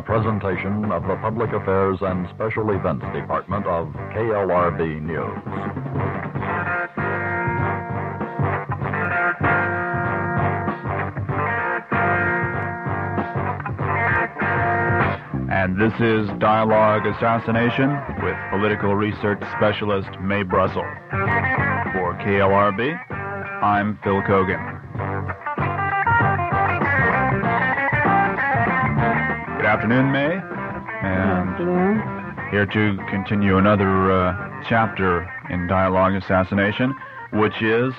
A presentation of the Public Affairs and Special Events Department of KLRB News. And this is Dialogue Assassination with political research specialist Mae Brussel. For KLRB, I'm Phil Kogan. Good afternoon, Mae. And here to continue another chapter in Dialogue Assassination, which is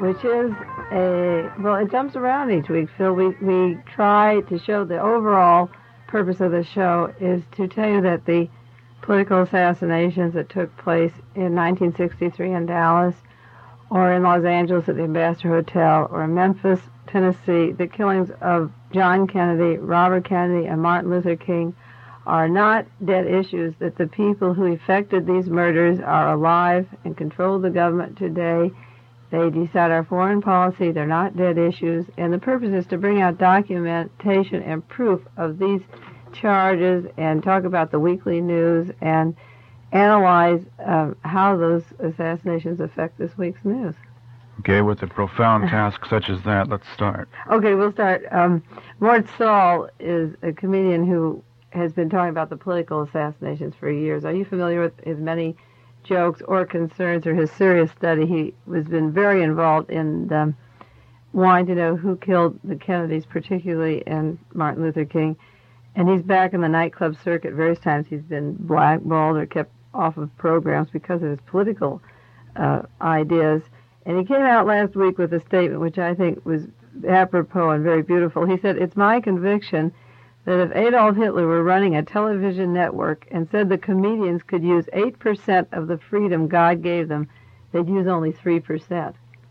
it jumps around each week, Phil. We try to show the overall purpose of the show is to tell you that the political assassinations that took place in 1963 in Dallas, or in Los Angeles at the Ambassador Hotel, or in Memphis, Tennessee, the killings of John Kennedy, Robert Kennedy, and Martin Luther King are not dead issues, that the people who effected these murders are alive and control the government today. They decide our foreign policy. They're not dead issues. And the purpose is to bring out documentation and proof of these charges and talk about the weekly news and analyze how those assassinations affect this week's news. Okay, with a profound task such as that, let's start. Okay, we'll start. Mort Sahl is a comedian who has been talking about the political assassinations for years. Are you familiar with his many jokes or concerns or his serious study? He has been very involved in wanting to know who killed the Kennedys, particularly, and Martin Luther King. And he's back in the nightclub circuit. Various times he's been blackballed or kept off of programs because of his political ideas. And he came out last week with a statement which I think was apropos and very beautiful. He said, "It's my conviction that if Adolf Hitler were running a television network and said the comedians could use 8% of the freedom God gave them, they'd use only 3%.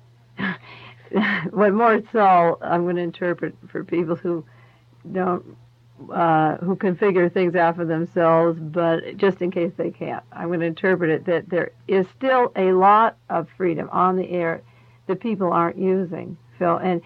What Mort Sahl, I'm going to interpret for people who can figure things out for themselves, but just in case they can't, I'm going to interpret it that there is still a lot of freedom on the air that people aren't using, Phil. And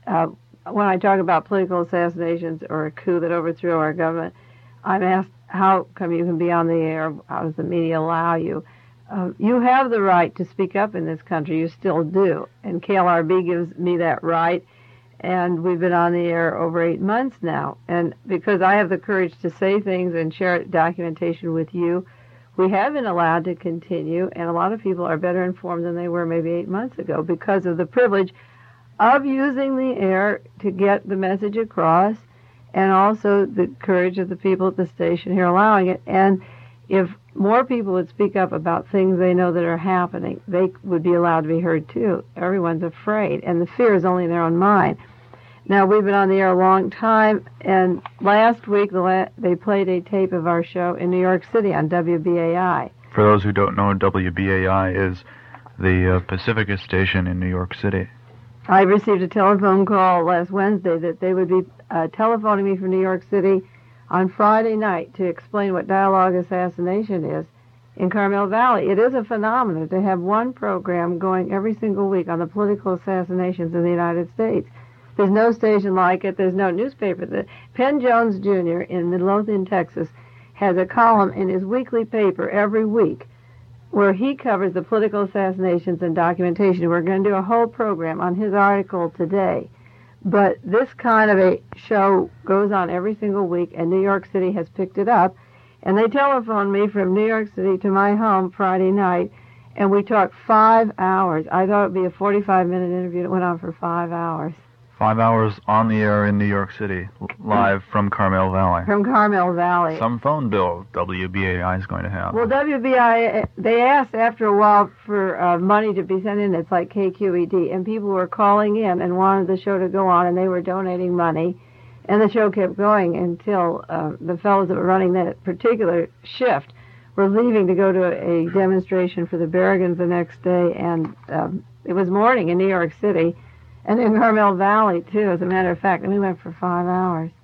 when I talk about political assassinations or a coup that overthrew our government, I'm asked, how come you can be on the air? How does the media allow you? You have the right to speak up in this country. You still do. And KLRB gives me that right. And we've been on the air over 8 months now. And because I have the courage to say things and share documentation with you, we have been allowed to continue. And a lot of people are better informed than they were maybe 8 months ago because of the privilege of using the air to get the message across, and also the courage of the people at the station here allowing it. And if more people would speak up about things they know that are happening, they would be allowed to be heard too. Everyone's afraid, and the fear is only in their own mind. Now, we've been on the air a long time, and last week they played a tape of our show in New York City on WBAI. For those who don't know, WBAI is the Pacifica station in New York City. I received a telephone call last Wednesday that they would be telephoning me from New York City on Friday night to explain what Dialogue Assassination is in Carmel Valley. It is a phenomenon to have one program going every single week on the political assassinations in the United States. There's no station like it. There's no newspaper. Penn Jones Jr. in Midlothian, Texas, has a column in his weekly paper every week where he covers the political assassinations and documentation. We're going to do a whole program on his article today. But this kind of a show goes on every single week, and New York City has picked it up. And they telephoned me from New York City to my home Friday night, and we talked 5 hours. I thought it would be a 45-minute interview. It went on for 5 hours. 5 hours on the air in New York City, live from Carmel Valley. From Carmel Valley. Some phone bill WBAI is going to have. Well, WBAI, they asked after a while for money to be sent in. It's like KQED, and people were calling in and wanted the show to go on, and they were donating money, and the show kept going until the fellows that were running that particular shift were leaving to go to a demonstration for the Berrigans the next day, and it was morning in New York City. And in Carmel Valley, too, as a matter of fact. And we went for 5 hours.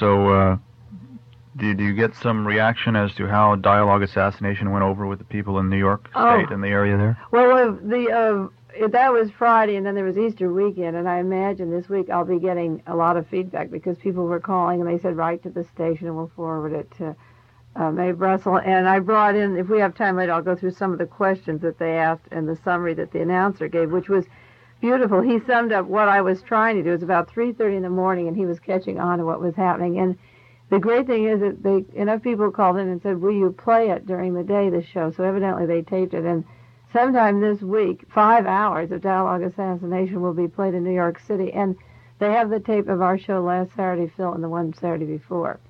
So, did you get some reaction as to how Dialogue Assassination went over with the people in New York State and the area there? Well, that was Friday, and then there was Easter weekend, and I imagine this week I'll be getting a lot of feedback because people were calling and they said write to the station and we'll forward it to Mae Brussel. And I brought in, if we have time later, I'll go through some of the questions that they asked and the summary that the announcer gave, which was beautiful. He summed up what I was trying to do. It was about 3:30 in the morning, and he was catching on to what was happening. And the great thing is that enough people called in and said, will you play it during the day, this show? So evidently they taped it. And sometime this week, 5 hours of Dialogue Assassination will be played in New York City. And they have the tape of our show last Saturday, Phil, and the one Saturday before.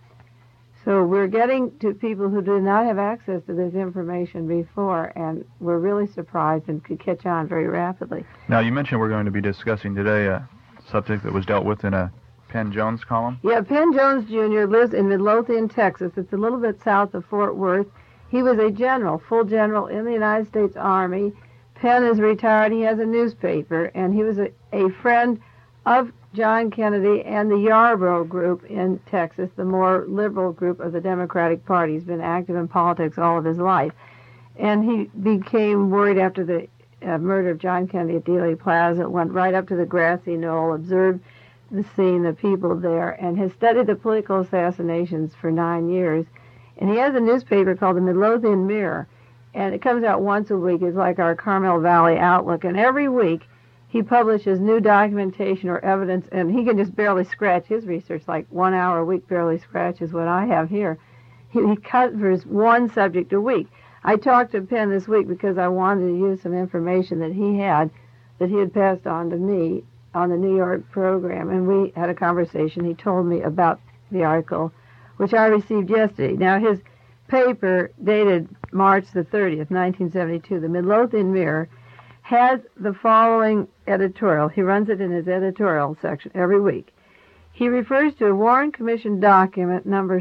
So we're getting to people who did not have access to this information before, and we're really surprised and could catch on very rapidly. Now, you mentioned we're going to be discussing today a subject that was dealt with in a Penn Jones column. Yeah, Penn Jones Jr. lives in Midlothian, Texas. It's a little bit south of Fort Worth. He was a general, full general in the United States Army. Penn is retired. He has a newspaper, and he was a friend of John Kennedy and the Yarborough group in Texas, the more liberal group of the Democratic Party. He's been active in politics all of his life. And he became worried after the murder of John Kennedy at Dealey Plaza, went right up to the grassy knoll, observed the scene, the people there, and has studied the political assassinations for 9 years. And he has a newspaper called the Midlothian Mirror, and it comes out once a week. It's like our Carmel Valley Outlook, and every week he publishes new documentation or evidence, and he can just barely scratch his research, like 1 hour a week barely scratches what I have here. He covers one subject a week. I talked to Penn this week because I wanted to use some information that he had passed on to me on the New York program, and we had a conversation. He told me about the article, which I received yesterday. Now, his paper, dated March the 30th, 1972, the Midlothian Mirror, has the following editorial. He runs it in his editorial section every week. He refers to a Warren Commission document number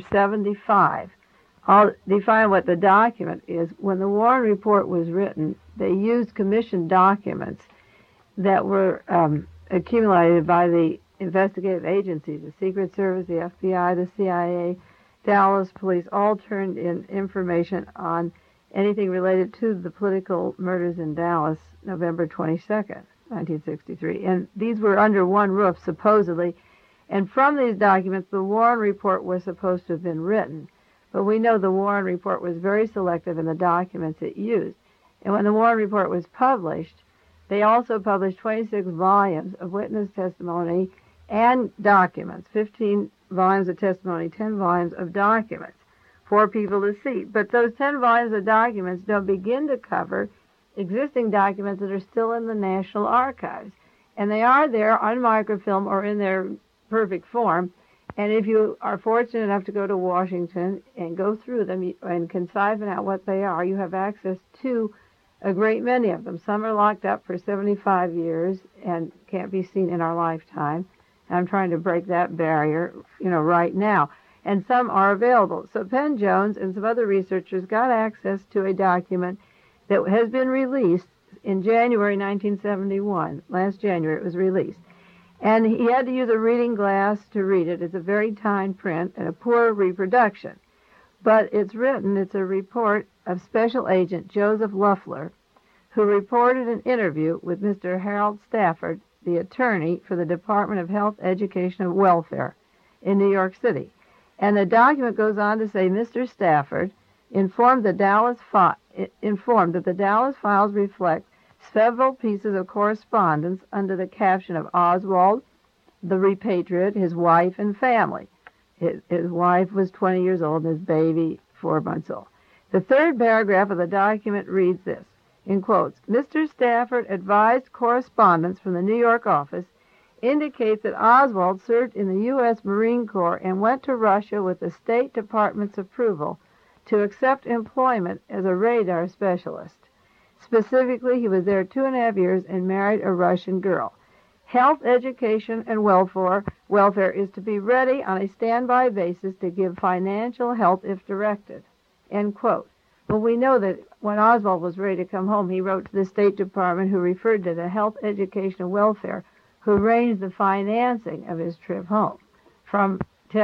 75. I'll define what the document is. When the Warren Report was written, they used commission documents that were accumulated by the investigative agencies, the Secret Service, the FBI, the CIA, Dallas Police, all turned in information on anything related to the political murders in Dallas, November 22nd, 1963. And these were under one roof, supposedly. And from these documents, the Warren Report was supposed to have been written. But we know the Warren Report was very selective in the documents it used. And when the Warren Report was published, they also published 26 volumes of witness testimony and documents, 15 volumes of testimony, 10 volumes of documents for people to see. But those 10 volumes of documents don't begin to cover existing documents that are still in the National Archives. And they are there on microfilm or in their perfect form. And if you are fortunate enough to go to Washington and go through them and can siphon out what they are, you have access to a great many of them. Some are locked up for 75 years and can't be seen in our lifetime. I'm trying to break that barrier, right now. And some are available. So Penn Jones and some other researchers got access to a document that has been released in January 1971. Last January it was released. And he had to use a reading glass to read it. It's a very tiny print and a poor reproduction. But it's a report of Special Agent Joseph Luffler, who reported an interview with Mr. Harold Stafford, the attorney for the Department of Health, Education, and Welfare in New York City. And the document goes on to say Mr. Stafford informed that the Dallas files reflect several pieces of correspondence under the caption of Oswald, the repatriate, his wife, and family. His wife was 20 years old and his baby 4 months old. The third paragraph of the document reads this, in quotes, Mr. Stafford advised correspondence from the New York office indicates that Oswald served in the U.S. Marine Corps and went to Russia with the State Department's approval to accept employment as a radar specialist. Specifically, he was there 2.5 years and married a Russian girl. Health, education, and welfare is to be ready on a standby basis to give financial help if directed. End quote. Well, we know that when Oswald was ready to come home, he wrote to the State Department, who referred to the Health, Education, and Welfare, who arranged the financing of his trip home from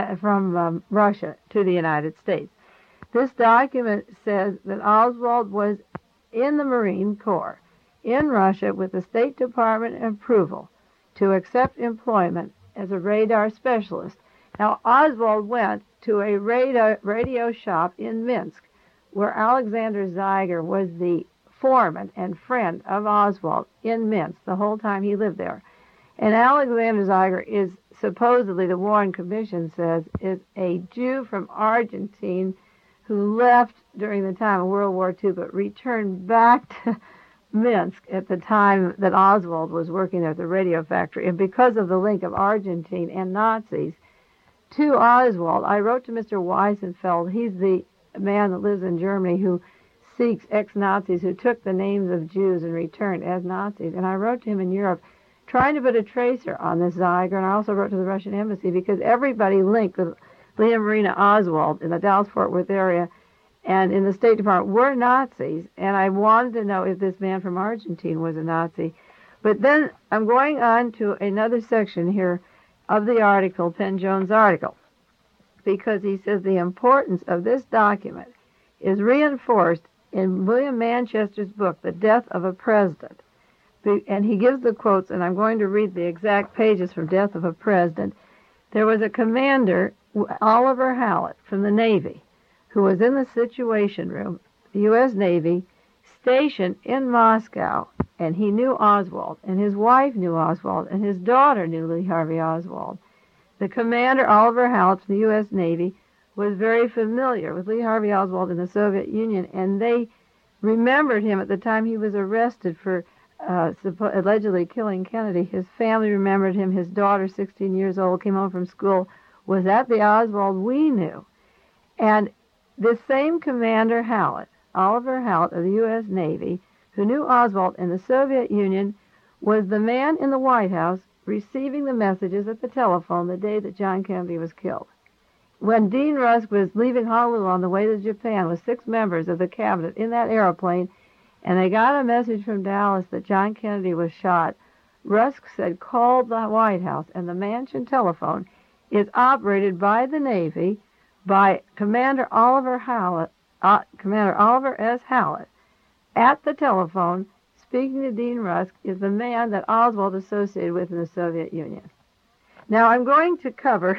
Russia to the United States. This document says that Oswald was in the Marine Corps. in Russia with the State Department approval to accept employment as a radar specialist. Now, Oswald went to a radio shop in Minsk where Alexander Zeiger was the foreman and friend of Oswald in Minsk the whole time he lived there. And Alexander Zeiger is supposedly, the Warren Commission says, is a Jew from Argentina who left during the time of World War II but returned back to Minsk at the time that Oswald was working there at the radio factory. And because of the link of Argentina and Nazis to Oswald, I wrote to Mr. Weisenfeld. He's the man that lives in Germany who seeks ex-Nazis who took the names of Jews and returned as Nazis. And I wrote to him in Europe trying to put a tracer on this Zeiger, and I also wrote to the Russian embassy because everybody linked with Leah Marina Oswald in the Dallas-Fort Worth area and in the State Department were Nazis, and I wanted to know if this man from Argentina was a Nazi. But then I'm going on to another section here of the article, Penn Jones' article, because he says the importance of this document is reinforced in William Manchester's book, The Death of a President. And he gives the quotes, and I'm going to read the exact pages from Death of a President. There was a commander, Oliver Hallett, from the Navy, who was in the Situation Room, the U.S. Navy, stationed in Moscow, and he knew Oswald, and his wife knew Oswald, and his daughter knew Lee Harvey Oswald. The commander, Oliver Hallett, from the U.S. Navy, was very familiar with Lee Harvey Oswald in the Soviet Union, and they remembered him at the time he was arrested for allegedly killing Kennedy. His family remembered him. His daughter, 16 years old, came home from school, was that the Oswald we knew. And this same commander, Hallett, Oliver Hallett of the U.S. Navy, who knew Oswald in the Soviet Union, was the man in the White House receiving the messages at the telephone the day that John Kennedy was killed. When Dean Rusk was leaving Honolulu on the way to Japan with 6 members of the cabinet in that airplane, and they got a message from Dallas that John Kennedy was shot, Rusk said, call the White House, and the mansion telephone is operated by the Navy by Commander Oliver S. Hallett. At the telephone, speaking to Dean Rusk, is the man that Oswald associated with in the Soviet Union. Now, I'm going to cover...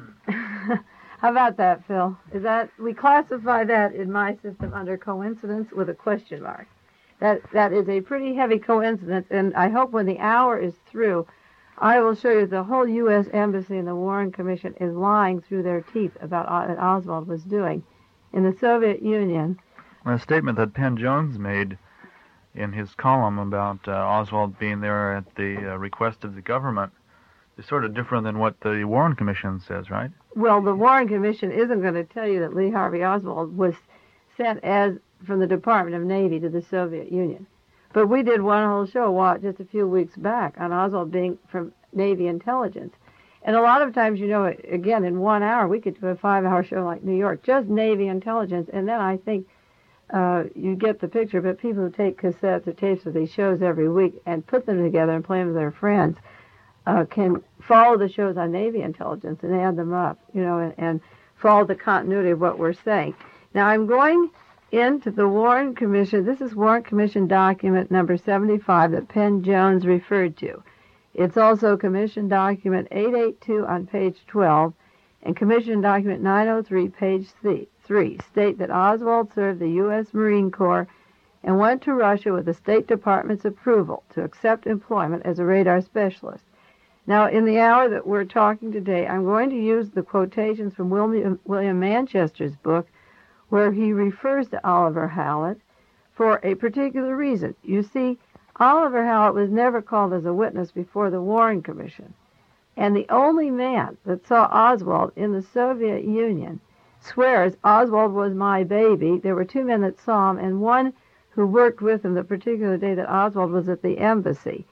How about that, Phil? We classify that in my system under coincidence with a question mark. That is a pretty heavy coincidence, and I hope when the hour is through, I will show you the whole U.S. Embassy and the Warren Commission is lying through their teeth about what Oswald was doing in the Soviet Union. A statement that Penn Jones made in his column about Oswald being there at the request of the government is sort of different than what the Warren Commission says, right? Well, the Warren Commission isn't going to tell you that Lee Harvey Oswald was sent from the Department of Navy to the Soviet Union. But we did one whole show just a few weeks back on Oswald being from Navy intelligence. And a lot of times, again, in 1 hour, we could do a 5-hour show like New York, just Navy intelligence. And then I think you get the picture. But people who take cassettes or tapes of these shows every week and put them together and play them with their friends can follow the shows on Navy intelligence and add them up, and follow the continuity of what we're saying. Now, I'm going into the Warren Commission. This is Warren Commission document number 75 that Penn Jones referred to. It's also Commission document 882 on page 12 and Commission document 903, page 3, state that Oswald served the U.S. Marine Corps and went to Russia with the State Department's approval to accept employment as a radar specialist. Now, in the hour that we're talking today, I'm going to use the quotations from William Manchester's book, where he refers to Oliver Hallett for a particular reason. You see, Oliver Hallett was never called as a witness before the Warren Commission, and the only man that saw Oswald in the Soviet Union swears Oswald was my baby. There were 2 men that saw him, and one who worked with him the particular day that Oswald was at the embassy.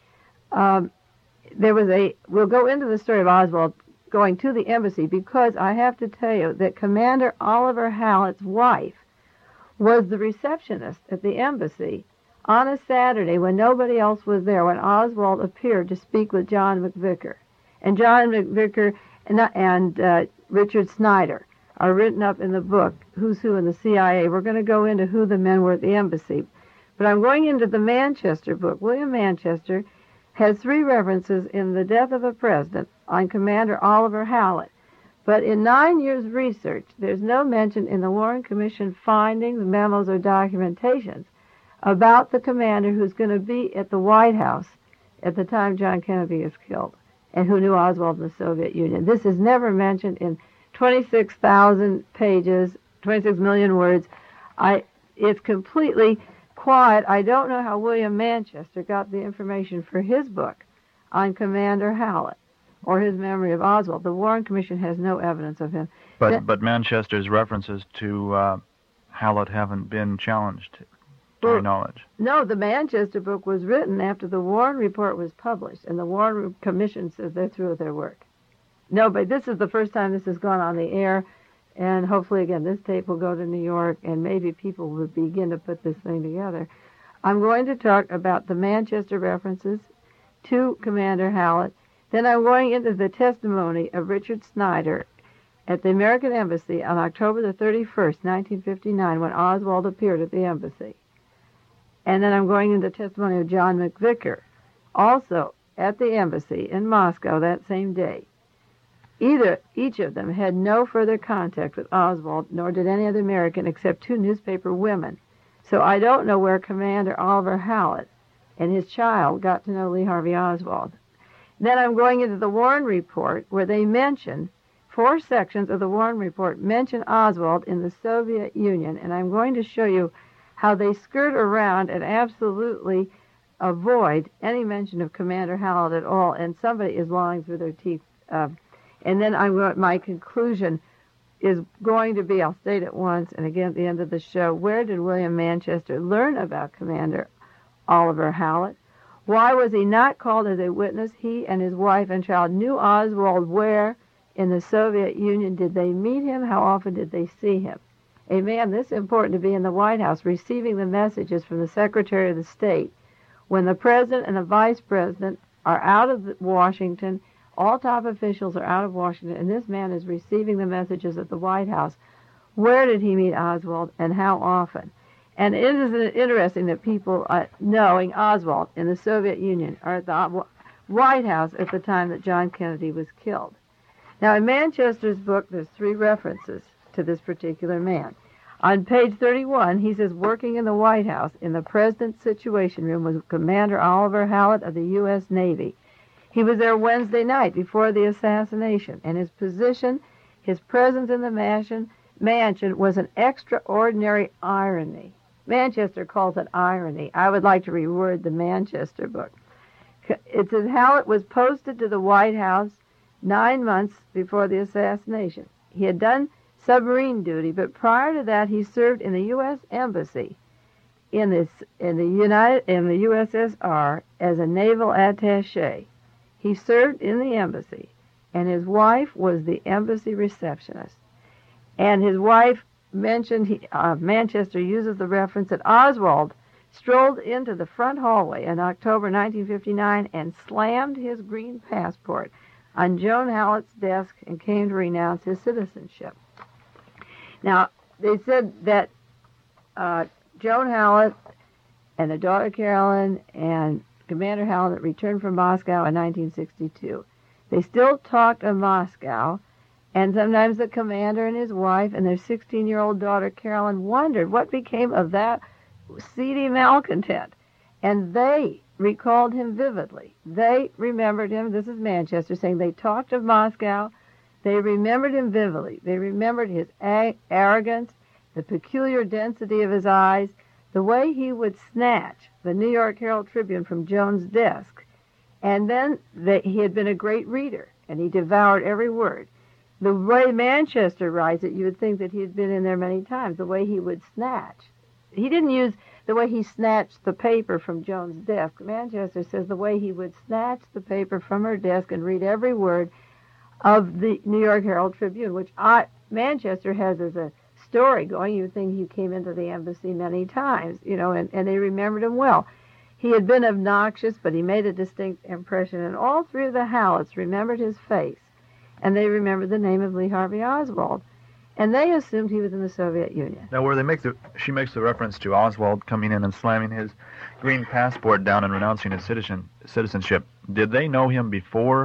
We'll go into the story of Oswald going to the embassy because I have to tell you that Commander Oliver Hallett's wife was the receptionist at the embassy on a Saturday when nobody else was there, when Oswald appeared to speak with John McVicker. And John McVicker and Richard Snyder are written up in the book, Who's Who in the CIA. We're going to go into who the men were at the embassy. But I'm going into the Manchester book. William Manchester has 3 references in The Death of a President on Commander Oliver Hallett. But in 9 years' research, there's no mention in the Warren Commission findings, memos, or documentations about the commander who's going to be at the White House at the time John Kennedy is killed and who knew Oswald in the Soviet Union. This is never mentioned in 26,000 pages, 26 million words. It's completely quiet. I don't know how William Manchester got the information for his book on Commander Hallett or his memory of Oswald. The Warren Commission has no evidence of him. But Manchester's references to Hallett haven't been challenged, to my knowledge. No, the Manchester book was written after the Warren report was published, and the Warren Commission says they're through with their work. No, but this is the first time this has gone on the air, and hopefully, again, this tape will go to New York, and maybe people will begin to put this thing together. I'm going to talk about the Manchester references to Commander Hallett. Then I'm going into the testimony of Richard Snyder at the American Embassy on October the 31st, 1959, when Oswald appeared at the embassy. And then I'm going into the testimony of John McVicker, also at the embassy in Moscow that same day. Each of them had no further contact with Oswald, nor did any other American except 2 newspaper women. So I don't know where Commander Oliver Hallett and his child got to know Lee Harvey Oswald. Then I'm going into the Warren Report, where they mention, 4 sections of the Warren Report mention Oswald in the Soviet Union, and I'm going to show you how they skirt around and absolutely avoid any mention of Commander Hallett at all, and somebody is lying through their teeth. And then my conclusion is going to be, I'll state it once, and again at the end of the show, where did William Manchester learn about Commander Oliver Hallett? Why was he not called as a witness? He and his wife and child knew Oswald. Where in the Soviet Union did they meet him? How often did they see him? A man this important to be in the White House receiving the messages from the Secretary of the State when the President and the Vice President are out of Washington. All top officials are out of Washington, and this man is receiving the messages at the White House. Where did he meet Oswald, and how often? And it is interesting that people knowing Oswald in the Soviet Union are at the White House at the time that John Kennedy was killed. Now, in Manchester's book, there's 3 references to this particular man. On page 31, he says, working in the White House in the President's Situation Room was Commander Oliver Hallett of the U.S. Navy. He was there Wednesday night before the assassination, and his position, his presence in the mansion was an extraordinary irony. Manchester calls it irony. I would like to reword the Manchester book. It says Hallett was posted to the White House 9 months before the assassination. He had done submarine duty, but prior to that he served in the U.S. Embassy in the USSR as a naval attaché. He served in the embassy, and his wife was the embassy receptionist. And his wife mentioned, Manchester uses the reference that Oswald strolled into the front hallway in October 1959 and slammed his green passport on Joan Hallett's desk and came to renounce his citizenship. Now, they said that Joan Hallett and their daughter Carolyn and Commander Hallett returned from Moscow in 1962. They still talked of Moscow, and sometimes the commander and his wife and their 16-year-old daughter Carolyn wondered what became of that seedy malcontent. And they recalled him vividly. They remembered him. This is Manchester saying they talked of Moscow. They remembered him vividly. They remembered his arrogance, the peculiar density of his eyes, the way he would snatch the New York Herald Tribune from Joan's desk. And then he had been a great reader, and he devoured every word. The way Manchester writes it, you would think that he had been in there many times, the way he would snatch. He didn't use the way he snatched the paper from Joan's desk. Manchester says the way he would snatch the paper from her desk and read every word of the New York Herald Tribune, which Manchester has as a story going. You would think he came into the embassy many times, and they remembered him well. He had been obnoxious, but he made a distinct impression, and all 3 of the Halletts remembered his face, and they remembered the name of Lee Harvey Oswald. And they assumed he was in the Soviet Union. Now, where she makes the reference to Oswald coming in and slamming his green passport down and renouncing his citizenship, did they know him before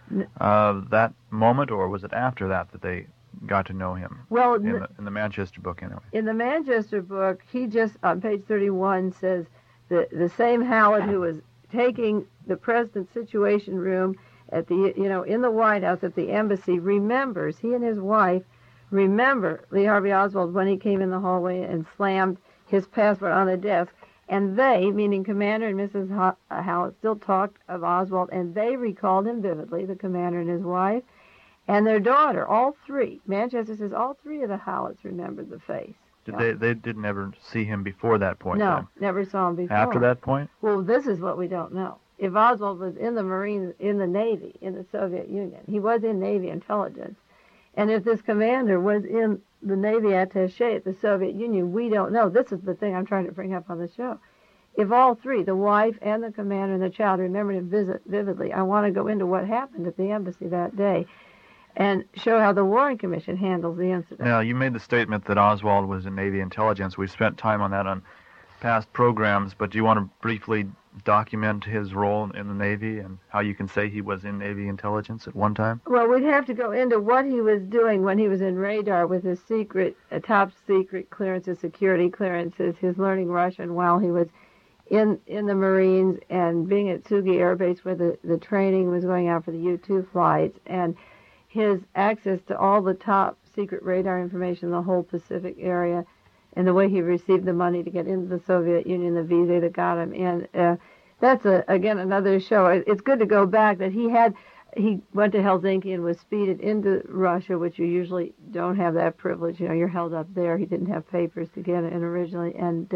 that moment, or was it after that they got to know him? Well, in the Manchester book, anyway. In the Manchester book, he just, on page 31, says the same Hallett who was taking the president's Situation Room at the, in the White House at the embassy, remembers, he and his wife remember Lee Harvey Oswald when he came in the hallway and slammed his passport on the desk. And they, meaning Commander and Mrs. Hallett, still talked of Oswald, and they recalled him vividly, the commander and his wife, and their daughter, all three. Manchester says all three of the Halletts remembered the face. They didn't ever see him before that point? No, then? Never saw him before. After that point? Well, this is what we don't know. If Oswald was in the Marines, in the Navy, in the Soviet Union, he was in Navy intelligence, and if this commander was in the Navy attaché at the Soviet Union, we don't know. This is the thing I'm trying to bring up on the show. If all three, the wife and the commander and the child, remembered him vividly, I want to go into what happened at the embassy that day and show how the Warren Commission handles the incident. Now, you made the statement that Oswald was in Navy intelligence. We've spent time on that on past programs, but do you want to briefly document his role in the Navy and how you can say he was in Navy intelligence at one time? Well, we'd have to go into what he was doing when he was in radar with his top secret clearances, security clearances, his learning Russian while he was in the Marines and being at Sugi Air Base where the training was going out for the U-2 flights, and his access to all the top secret radar information in the whole Pacific area, and the way he received the money to get into the Soviet Union, the visa that got him in. That's, again, another show. It's good to go back that he went to Helsinki and was speeded into Russia, which you usually don't have that privilege. You're held up there. He didn't have papers to get in originally. And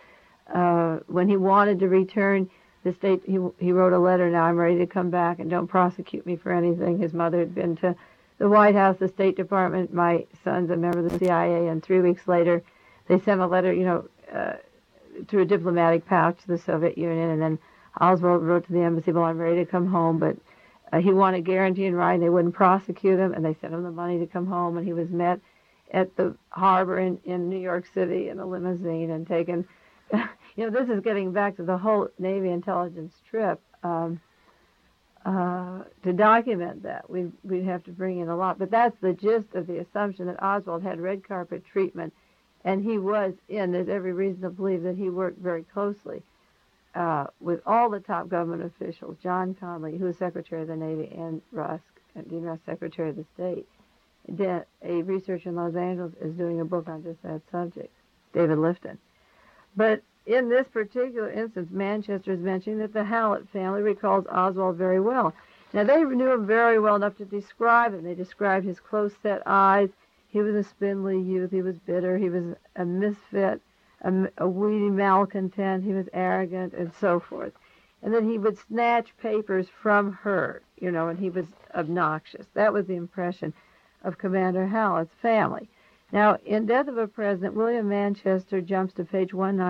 when he wanted to return, the state, he wrote a letter, now I'm ready to come back and don't prosecute me for anything. His mother had been to the White House, the State Department, my son's a member of the CIA, and 3 weeks later they sent a letter, through a diplomatic pouch to the Soviet Union, and then Oswald wrote to the embassy, well, I'm ready to come home, but he wanted guarantee in writing they wouldn't prosecute him, and they sent him the money to come home, and he was met at the harbor in New York City in a limousine and taken, this is getting back to the whole Navy intelligence trip. To document that, we'd have to bring in a lot, but that's the gist of the assumption that Oswald had red carpet treatment, and he was in. There's every reason to believe that he worked very closely with all the top government officials, John Connally, who was Secretary of the Navy, and Rusk, and Dean Rusk, Secretary of the State. A researcher in Los Angeles is doing a book on just that subject, David Lifton. But in this particular instance, Manchester is mentioning that the Hallett family recalls Oswald very well. Now, they knew him very well enough to describe him. They described his close-set eyes. He was a spindly youth. He was bitter. He was a misfit, a weedy malcontent. He was arrogant, and so forth. And then he would snatch papers from her, and he was obnoxious. That was the impression of Commander Hallett's family. Now, in Death of a President, William Manchester jumps to page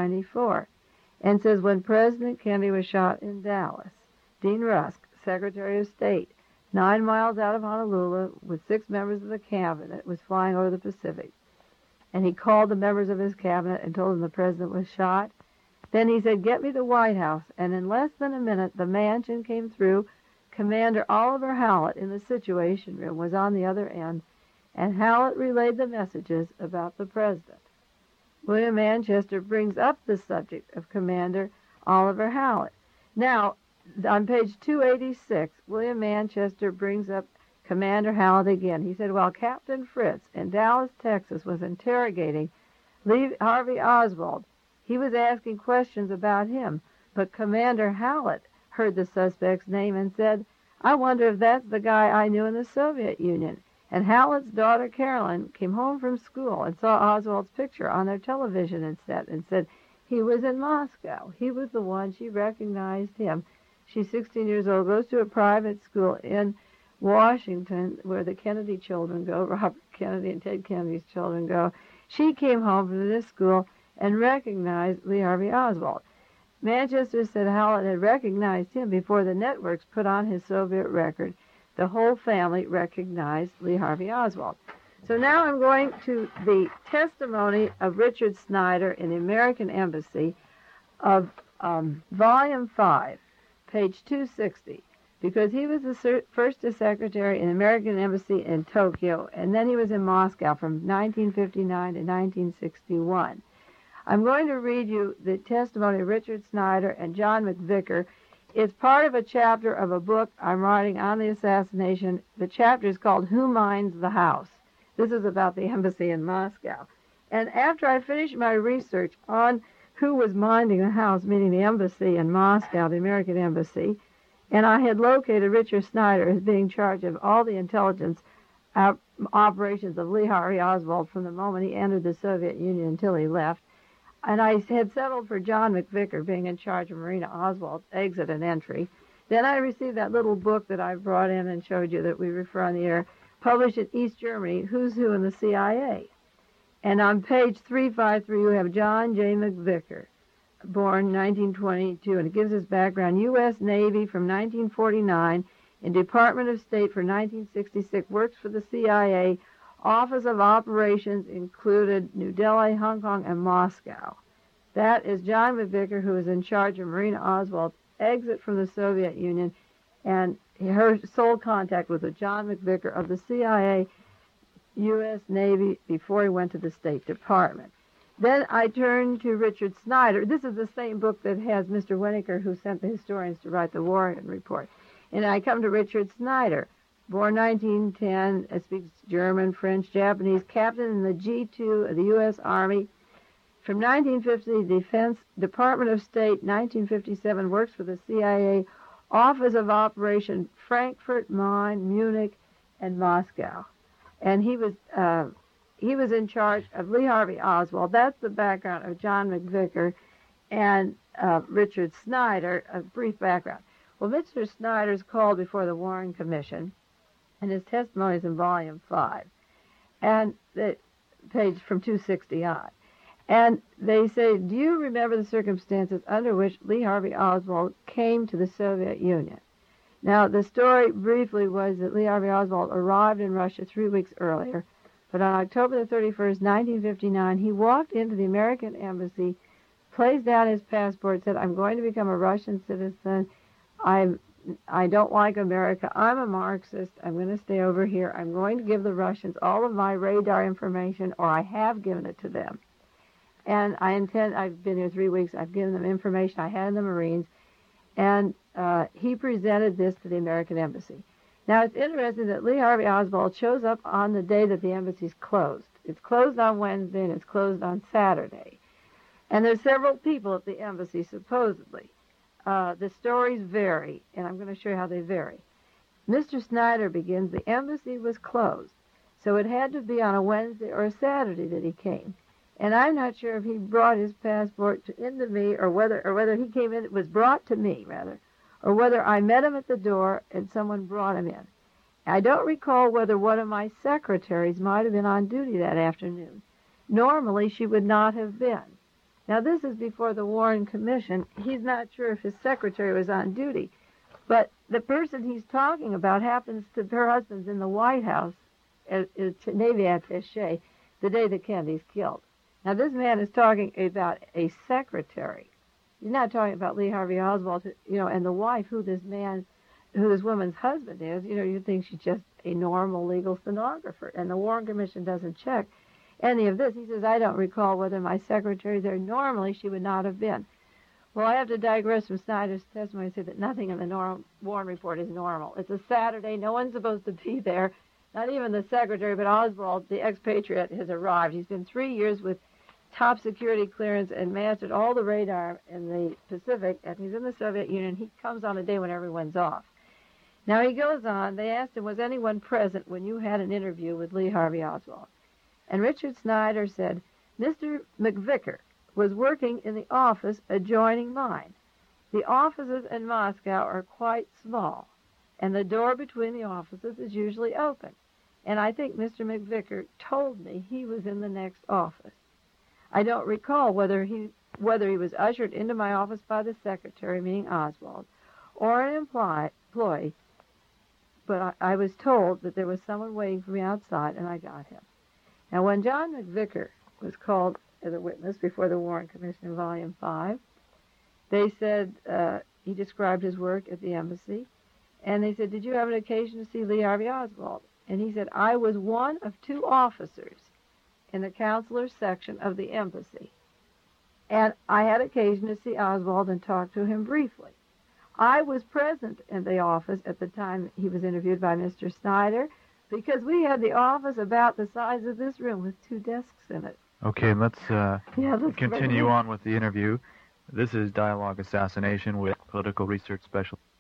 194 and says, when President Kennedy was shot in Dallas, Dean Rusk, Secretary of State, 9 miles out of Honolulu with 6 members of the cabinet, was flying over the Pacific. And he called the members of his cabinet and told them the president was shot. Then he said, get me the White House. And in less than a minute, the mansion came through. Commander Oliver Hallett in the Situation Room was on the other end, and Hallett relayed the messages about the president. William Manchester brings up the subject of Commander Oliver Hallett. Now, on page 286, William Manchester brings up Commander Hallett again. He said, while Captain Fritz in Dallas, Texas, was interrogating Lee Harvey Oswald, he was asking questions about him, but Commander Hallett heard the suspect's name and said, I wonder if that's the guy I knew in the Soviet Union. And Hallett's daughter, Carolyn, came home from school and saw Oswald's picture on their television set and said, he was in Moscow. He was the one. She recognized him. She's 16 years old, goes to a private school in Washington where the Kennedy children go, Robert Kennedy and Ted Kennedy's children go. She came home from this school and recognized Lee Harvey Oswald. Manchester said Hallett had recognized him before the networks put on his Soviet record. The whole family recognized Lee Harvey Oswald. So now I'm going to the testimony of Richard Snyder in the American Embassy of Volume 5, page 260, because he was the first secretary in the American Embassy in Tokyo, and then he was in Moscow from 1959 to 1961. I'm going to read you the testimony of Richard Snyder and John McVicker. It's part of a chapter of a book I'm writing on the assassination. The chapter is called Who Minds the House? This is about the embassy in Moscow. And after I finished my research on who was minding the house, meaning the embassy in Moscow, the American embassy, and I had located Richard Snyder as being charged of all the intelligence operations of Lee Harvey Oswald from the moment he entered the Soviet Union until he left, and I had settled for John McVicker being in charge of Marina Oswald's exit and entry. Then I received that little book that I brought in and showed you that we refer on the air, published in East Germany, Who's Who in the CIA. And on page 353, you have John J. McVicker, born 1922, and it gives his background. U.S. Navy from 1949 and Department of State for 1966, works for the CIA. Office of Operations included New Delhi, Hong Kong, and Moscow. That is John McVicker, who is in charge of Marina Oswald's exit from the Soviet Union, and her sole contact was with John McVicker of the CIA, U.S. Navy, before he went to the State Department. Then I turned to Richard Snyder. This is the same book that has Mr. Winokur, who sent the historians to write the Warren Report. And I come to Richard Snyder, born 1910, speaks German, French, Japanese, captain in the G2 of the U.S. Army. From 1950, Defense Department of State, 1957, works for the CIA, Office of Operation, Frankfurt, Main, Munich, and Moscow. And he was in charge of Lee Harvey Oswald. That's the background of John McVicker and Richard Snyder, a brief background. Well, Mr. Snyder's called before the Warren Commission, and his testimony is in Volume 5, and the page from 260 on. And they say, do you remember the circumstances under which Lee Harvey Oswald came to the Soviet Union? Now, the story briefly was that Lee Harvey Oswald arrived in Russia 3 weeks earlier, but on October the 31st, 1959, he walked into the American Embassy, placed down his passport, said, I'm going to become a Russian citizen. I don't like America. I'm a Marxist. I'm going to stay over here. I'm going to give the Russians all of my radar information, or I have given it to them. And I've been here 3 weeks. I've given them information I had in the Marines. And he presented this to the American Embassy. Now, it's interesting that Lee Harvey Oswald shows up on the day that the embassy's closed. It's closed on Wednesday, and it's closed on Saturday. And there's several people at the embassy, supposedly. The stories vary, and I'm going to show you how they vary. Mr. Snyder begins, the embassy was closed, so it had to be on a Wednesday or a Saturday that he came. And I'm not sure if he brought his passport into me, or whether he came in, it was brought to me, rather, or whether I met him at the door and someone brought him in. I don't recall whether one of my secretaries might have been on duty that afternoon. Normally, she would not have been. Now, this is before the Warren Commission. He's not sure if his secretary was on duty. But the person he's talking about happens to, her husband's in the White House as Navy attaché the day that Kennedy's killed. Now, this man is talking about a secretary. He's not talking about Lee Harvey Oswald, and the wife, who this woman's husband is. You think she's just a normal legal stenographer. And the Warren Commission doesn't check any of this. He says, I don't recall whether my secretary there. Normally, she would not have been. Well, I have to digress from Snyder's testimony and say that nothing in the Warren Report is normal. It's a Saturday. No one's supposed to be there. Not even the secretary, but Oswald, the expatriate, has arrived. He's been 3 years with top security clearance and mastered all the radar in the Pacific, and he's in the Soviet Union. He comes on a day when everyone's off. Now, he goes on. They asked him, was anyone present when you had an interview with Lee Harvey Oswald? And Richard Snyder said, Mr. McVicker was working in the office adjoining mine. The offices in Moscow are quite small, and the door between the offices is usually open. And I think Mr. McVicker told me he was in the next office. I don't recall whether he was ushered into my office by the secretary, meaning Oswald, or an employee, but I was told that there was someone waiting for me outside, and I got him. Now, when John McVicker was called as a witness before the Warren Commission in Volume 5, they said he described his work at the embassy, and they said, did you have an occasion to see Lee Harvey Oswald? And he said, I was one of 2 officers in the counselor section of the embassy, and I had occasion to see Oswald and talk to him briefly. I was present in the office at the time he was interviewed by Mr. Snyder, because we had the office about the size of this room with 2 desks in it. Okay, let's Let's continue on with the interview. This is Dialogue Assassination with political research specialist